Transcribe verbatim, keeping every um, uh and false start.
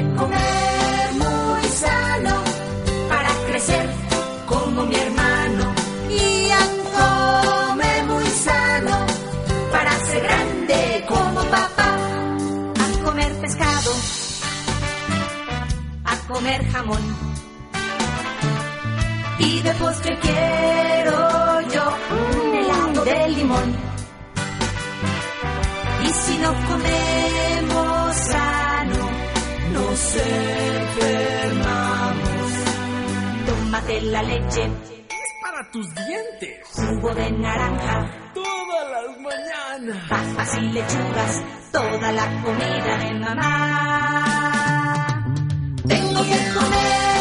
que comer muy sano para crecer como mi hermano. Ian come muy sano para ser grande como papá. A comer pescado, a comer jamón. Y de postre quiero yo un helado de limón. Y si no comemos sano, nos enfermamos. Tómate la leche, Es para tus dientes. jugo de naranja, Todas las mañanas. papas y lechugas, toda la comida de mamá. Tengo que comer